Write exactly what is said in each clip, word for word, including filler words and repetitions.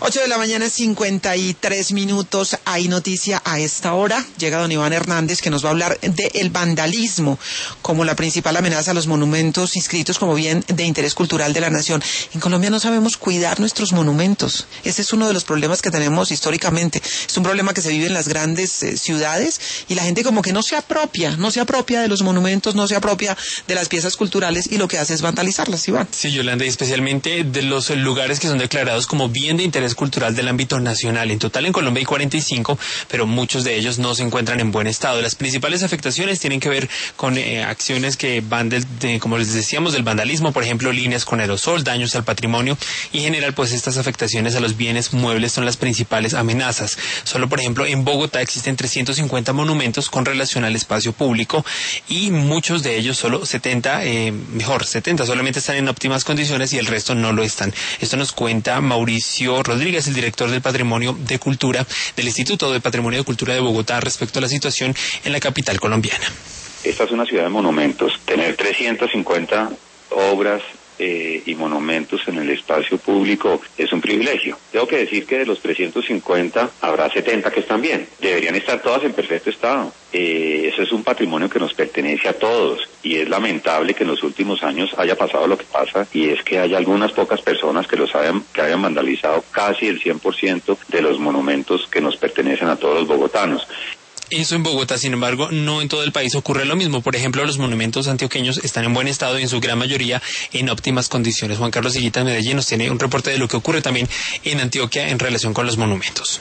ocho de la mañana, cincuenta y tres minutos. Hay noticia a esta hora. Llega don Iván Hernández, que nos va a hablar del vandalismo como la principal amenaza a los monumentos inscritos como bien de interés cultural de la nación. En Colombia no sabemos cuidar nuestros monumentos. Ese es uno de los problemas que tenemos históricamente. Es un problema que se vive en las grandes eh, ciudades, y la gente como que no se apropia, no se apropia de los monumentos, no se apropia de las piezas culturales, y lo que hace es vandalizarlas, Iván. Sí, Yolanda, y especialmente de los lugares que son declarados como bien de interés cultural del ámbito nacional. En total en Colombia hay cuarenta y cinco, pero muchos de ellos no se encuentran en buen estado. Las principales afectaciones tienen que ver con eh, acciones que van, del, de, como les decíamos, del vandalismo, por ejemplo, líneas con aerosol, daños al patrimonio, y en general, pues estas afectaciones a los bienes muebles son las principales amenazas. Solo, por ejemplo, en Bogotá existen trescientos cincuenta monumentos con relación al espacio público, y muchos de ellos, solo setenta, eh, mejor, setenta solamente están en óptimas condiciones y el resto no lo están. Esto nos cuenta Mauricio Rodríguez, el director del Patrimonio de Cultura del Instituto de Patrimonio de Cultura de Bogotá, respecto a la situación en la capital colombiana. Esta es una ciudad de monumentos. Tener trescientas cincuenta obras eh, y monumentos en el espacio público es un privilegio. Tengo que decir que de los trescientos cincuenta habrá setenta que están bien. Deberían estar todas en perfecto estado. Eh, eso es un patrimonio que nos pertenece a todos, y es lamentable que en los últimos años haya pasado lo que pasa, y es que hay algunas pocas personas que los hayan, que hayan vandalizado casi el cien por ciento de los monumentos que nos pertenecen a todos los bogotanos. Eso en Bogotá, sin embargo, no en todo el país ocurre lo mismo. Por ejemplo, los monumentos antioqueños están en buen estado y en su gran mayoría en óptimas condiciones. Juan Carlos Higuita de Medellín nos tiene un reporte de lo que ocurre también en Antioquia en relación con los monumentos.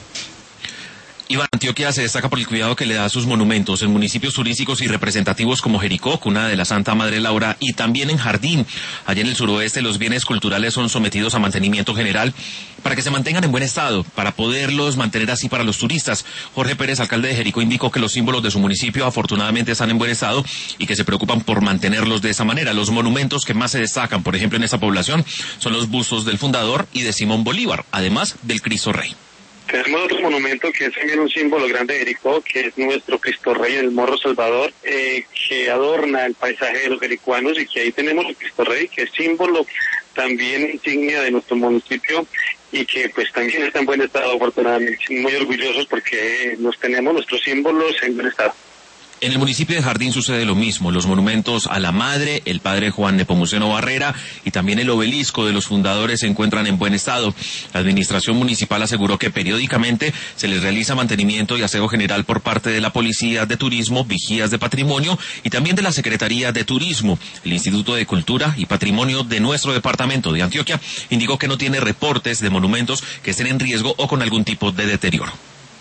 Iván, Antioquia se destaca por el cuidado que le da a sus monumentos en municipios turísticos y representativos como Jericó, cuna de la Santa Madre Laura, y también en Jardín. Allá en el suroeste los bienes culturales son sometidos a mantenimiento general para que se mantengan en buen estado, para poderlos mantener así para los turistas. Jorge Pérez, alcalde de Jericó, indicó que los símbolos de su municipio afortunadamente están en buen estado y que se preocupan por mantenerlos de esa manera. Los monumentos que más se destacan, por ejemplo, en esta población son los bustos del fundador y de Simón Bolívar, además del Cristo Rey. Tenemos otro monumento que es también un símbolo grande de Jericó, que es nuestro Cristo Rey, el Morro Salvador, eh, que adorna el paisaje de los jericuanos, y que ahí tenemos el Cristo Rey, que es símbolo también insignia de nuestro municipio, y que pues también está en buen estado, afortunadamente. Muy orgullosos porque nos tenemos nuestros símbolos en buen estado. En el municipio de Jardín sucede lo mismo. Los monumentos a la Madre, el padre Juan Nepomuceno Barrera y también el obelisco de los fundadores se encuentran en buen estado. La administración municipal aseguró que periódicamente se les realiza mantenimiento y aseo general por parte de la Policía de Turismo, Vigías de Patrimonio y también de la Secretaría de Turismo. El Instituto de Cultura y Patrimonio de nuestro departamento de Antioquia indicó que no tiene reportes de monumentos que estén en riesgo o con algún tipo de deterioro.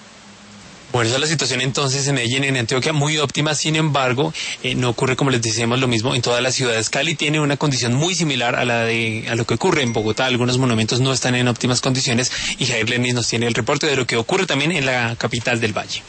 Bueno, esa es la situación entonces en Medellín, en Antioquia, muy óptima. Sin embargo, eh, no ocurre, como les decíamos, lo mismo en todas las ciudades. Cali tiene una condición muy similar a la de a lo que ocurre en Bogotá. Algunos monumentos no están en óptimas condiciones, y Jair Lenis nos tiene el reporte de lo que ocurre también en la capital del Valle.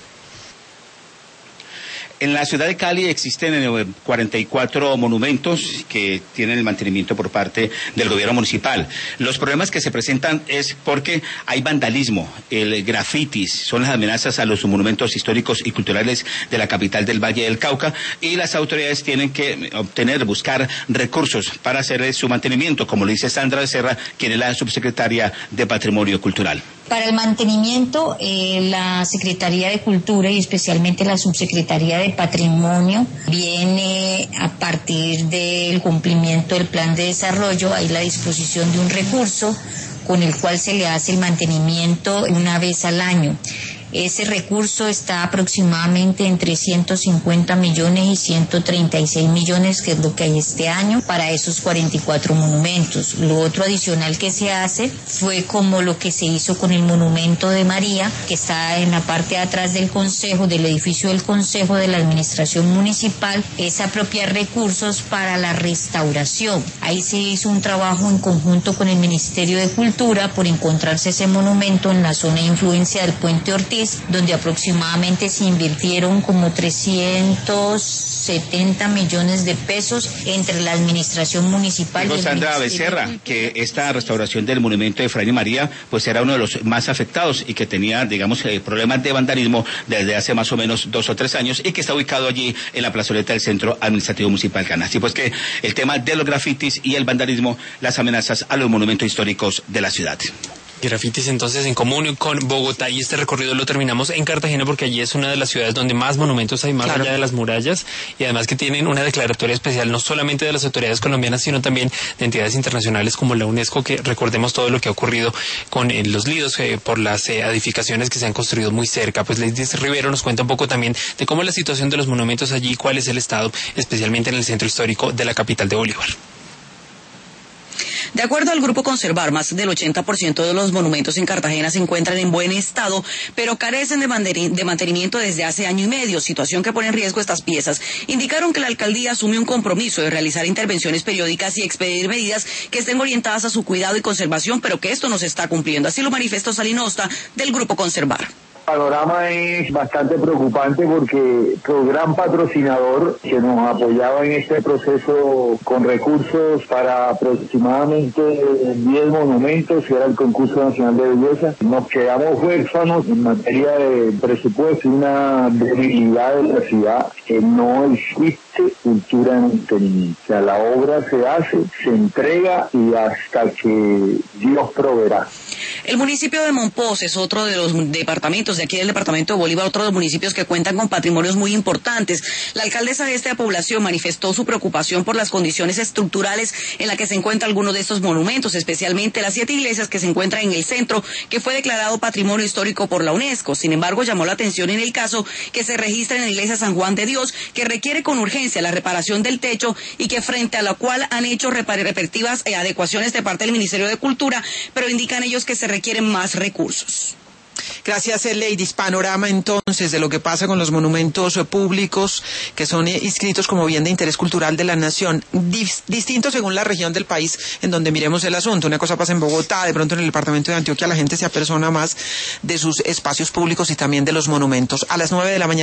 En la ciudad de Cali existen cuarenta y cuatro monumentos que tienen el mantenimiento por parte del gobierno municipal. Los problemas que se presentan es porque hay vandalismo, el grafitis, son las amenazas a los monumentos históricos y culturales de la capital del Valle del Cauca, y las autoridades tienen que obtener, buscar recursos para hacer su mantenimiento, como lo dice Sandra Becerra, quien es la subsecretaria de Patrimonio Cultural. Para el mantenimiento, eh, la Secretaría de Cultura y especialmente la Subsecretaría de Patrimonio viene a partir del cumplimiento del plan de desarrollo. Hay la disposición de un recurso con el cual se le hace el mantenimiento una vez al año. Ese recurso está aproximadamente entre ciento cincuenta millones y ciento treinta y seis millones, que es lo que hay este año, para esos cuarenta y cuatro monumentos. Lo otro adicional que se hace fue como lo que se hizo con el monumento de María, que está en la parte de atrás del Consejo, del edificio del Consejo de la Administración Municipal, es apropiar recursos para la restauración. Ahí se hizo un trabajo en conjunto con el Ministerio de Cultura por encontrarse ese monumento en la zona de influencia del Puente Ortiz, donde aproximadamente se invirtieron como trescientos setenta millones de pesos entre la administración municipal Dijo y el Sandra Ministerio Becerra que esta restauración del monumento de Efraín y María pues era uno de los más afectados y que tenía, digamos, eh, problemas de vandalismo desde hace más o menos dos o tres años, y que está ubicado allí en la plazoleta del Centro Administrativo Municipal Cana. Así pues que el tema de los grafitis y el vandalismo, las amenazas a los monumentos históricos de la ciudad. Grafitis entonces en común con Bogotá, y este recorrido lo terminamos en Cartagena porque allí es una de las ciudades donde más monumentos hay, más claro. allá de las murallas, y además que tienen una declaratoria especial no solamente de las autoridades colombianas sino también de entidades internacionales como la UNESCO, que recordemos todo lo que ha ocurrido con eh, los Lidos eh, por las eh, edificaciones que se han construido muy cerca. Pues Lady Rivero nos cuenta un poco también de cómo es la situación de los monumentos allí, cuál es el estado, especialmente en el centro histórico de la capital de Bolívar. De acuerdo al Grupo Conservar, más del ochenta por ciento de los monumentos en Cartagena se encuentran en buen estado, pero carecen de, de mantenimiento desde hace año y medio, situación que pone en riesgo estas piezas. Indicaron que la alcaldía asume un compromiso de realizar intervenciones periódicas y expedir medidas que estén orientadas a su cuidado y conservación, pero que esto no se está cumpliendo. Así lo manifestó Salinosta del Grupo Conservar. El panorama es bastante preocupante porque el gran patrocinador que nos apoyaba en este proceso con recursos para aproximadamente diez monumentos, que era el Concurso Nacional de Belleza, nos quedamos huérfanos en materia de presupuesto, una debilidad de la ciudad, que no existe cultura de mantenimiento. O sea, la obra se hace, se entrega y hasta que Dios proveerá. El municipio de Monpós es otro de los departamentos de aquí del departamento de Bolívar, otro de los municipios que cuentan con patrimonios muy importantes. La alcaldesa de esta población manifestó su preocupación por las condiciones estructurales en las que se encuentran algunos de estos monumentos, especialmente las siete iglesias que se encuentran en el centro, que fue declarado Patrimonio Histórico por la UNESCO. Sin embargo, llamó la atención en el caso que se registra en la iglesia San Juan de Dios, que requiere con urgencia la reparación del techo y que frente a la cual han hecho respectivas eh, adecuaciones de parte del Ministerio de Cultura, pero indican ellos que se requieren más recursos. Gracias, Ladies. Panorama entonces de lo que pasa con los monumentos públicos que son inscritos como bien de interés cultural de la nación, Dis- distinto según la región del país en donde miremos el asunto. Una cosa pasa en Bogotá, de pronto en el departamento de Antioquia la gente se apersona más de sus espacios públicos y también de los monumentos. A las nueve de la mañana